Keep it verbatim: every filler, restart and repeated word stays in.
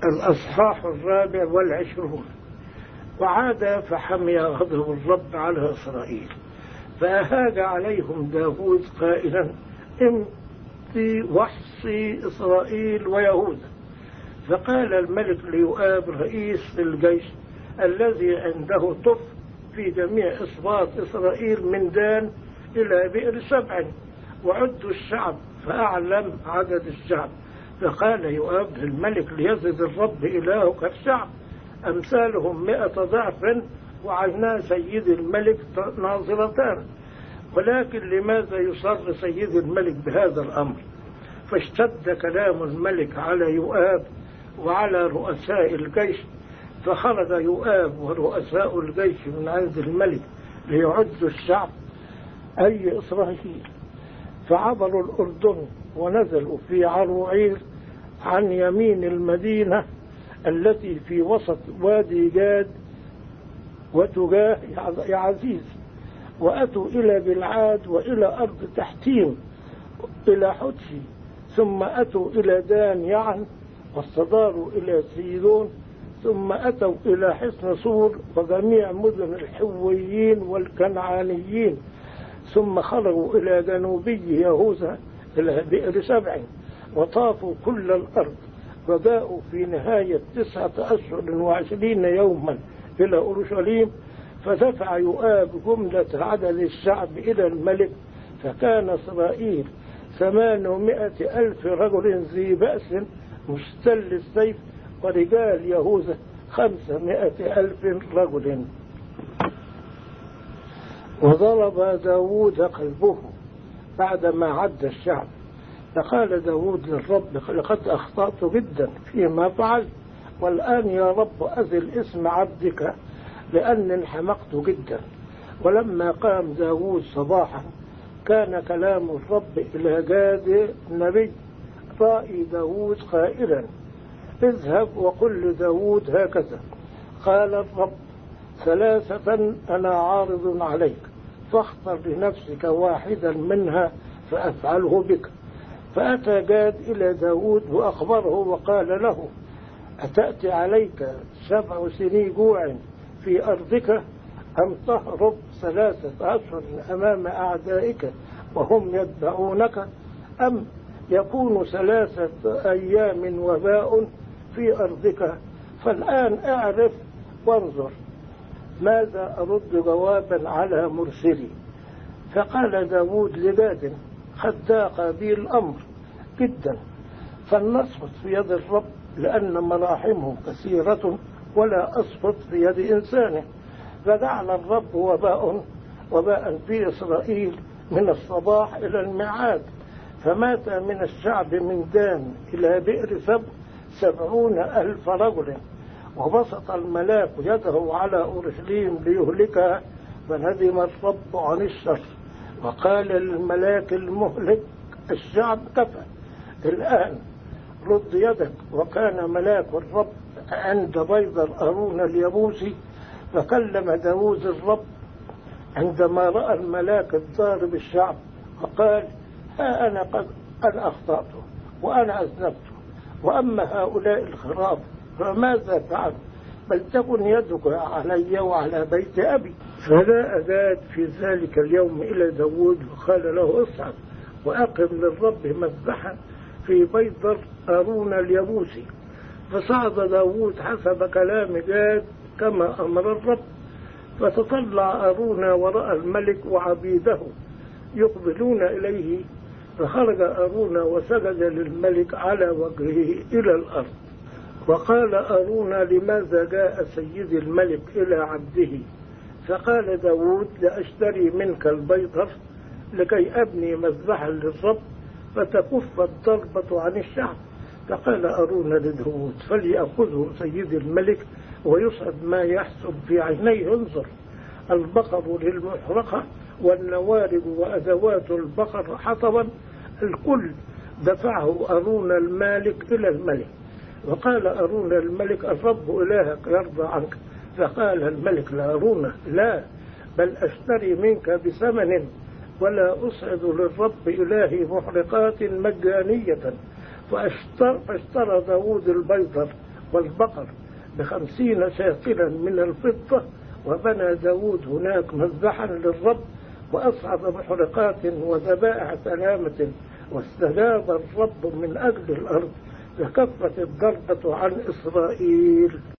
الأصحاح الرابع والعشرون. وعاد فحمي غضب الرب على إسرائيل، فأهاج عليهم داود قائلا: امضي واحصي إسرائيل ويهوذا. فقال الملك ليؤاب رئيس الجيش الذي عنده طف في جميع إصباط إسرائيل من دان إلى بئر سبع، وعدوا الشعب، فأعلم عدد الشعب. فقال يؤاب للملك: ليزد الرب إلهك الشعب أمثالهم مئة ضعف، وعينا سيد الملك ناظرتان. ولكن لماذا يصر سيد الملك بهذا الأمر؟ فاشتد كلام الملك على يؤاب وعلى رؤساء الجيش، فخرج يؤاب ورؤساء الجيش من عند الملك ليعدوا الشعب أي إسرائيل، فعبروا الأردن ونزلوا في عروعير عن يمين المدينة التي في وسط وادي جاد وتجاه يعزيز، وأتوا إلى بلعاد وإلى أرض تحتيم إلى حدشي، ثم أتوا إلى دان يعن واستداروا إلى سيدون، ثم أتوا إلى حصن صور وجميع مدن الحويين والكنعانيين، ثم خرجوا إلى جنوبي يهوذا إلى بئر سبع، وطافوا كل الأرض، وجاءوا في نهاية تسعة أشهر وعشرين يوما إلى أورشليم. فدفع يؤاب جملة عدد الشعب إلى الملك، فكان إسرائيل ثمانمائة ألف رجل ذي بأس مستل السيف، ورجال يهوذا خمسمائة ألف رجل. وضرب داود قلبه بعدما عد الشعب، فقال داود للرب: لقد أخطأت جدا فيما فعلت، والآن يا رب أزل اسم عبدك لأني انحمقت جدا. ولما قام داود صباحا كان كلام الرب إلى جاد النبي رائي داود قائلا: اذهب وقل لداود هكذا قال الرب: ثلاثة أنا عارض عليك، فاختر لنفسك واحدا منها فأفعله بك. فأتى جاد إلى داود وأخبره وقال له: أتأتي عليك سبع سنين جوع في أرضك، أم تهرب ثلاثة أشهر أمام أعدائك وهم يتبعونك، أم يكون ثلاثة أيام وباء في أرضك؟ فالآن أعرف وانظر ماذا أرد جوابا على مرسلي. فقال داود لجاد: قد ضاق بي الأمر جدا، فلنسقط في يد الرب، لأن مراحمه كثيرة ولا أسقط في يد إنسان. فجعل الرب وباء وباء في إسرائيل من الصباح إلى الميعاد، فمات من الشعب من دان إلى بئر سبع سبعون ألف رجل. وبسط الملاك يده على أورشليم ليهلكها، فندم الرب عن الشر، وقال للملاك المهلك: الشعب كفى، الآن رد يدك. وكان ملاك الرب عند بيض أرون اليبوسي، فكلم داود الرب عندما رأى الملاك الضارب الشعب، وقال: ها أنا قد أنا أخطأت وأنا أذنبت، وأما هؤلاء الخراف فماذا فعل؟ بل تكن يدك علي وعلى بيت أبي. فلا أزاد في ذلك اليوم إلى داود وقال له: اصعد وأقم للرب مذبحا في بيت أرون اليبوسي. فصعد داود حسب كلام جاد كما أمر الرب. فتطلع أرون ورأى الملك وعبيده يقبلون إليه، فخرج أرون وسجد للملك على وجهه إلى الأرض. وقال أرون: لماذا جاء سيد الملك إلى عبده؟ فقال داود: لأشتري منك البيضر لكي أبني مذبحا للرب، فتكف الضربة عن الشعب. فقال أرون لداود: فليأخذه سيد الملك ويصعد ما يحسب في عينيه. انظر، البقر للمحرقة والنوارج وأدوات البقر حطبا، الكل دفعه أرون المالك إلى الملك. وقال أرون الملك: الرب إلهك يرضى عنك. فقال الملك لأرون: لا، بل أشتري منك بثمن، ولا أصعد للرب إلهي محرقات مجانية. فاشترى, فاشترى داود البيضر والبقر بخمسين شاكلا من الفضة، وبنى داود هناك مذبحا للرب، وأصعد محرقات وذبائح سلامة، واستجاب الرب من أجل الأرض، فكفت الضربة عن إسرائيل.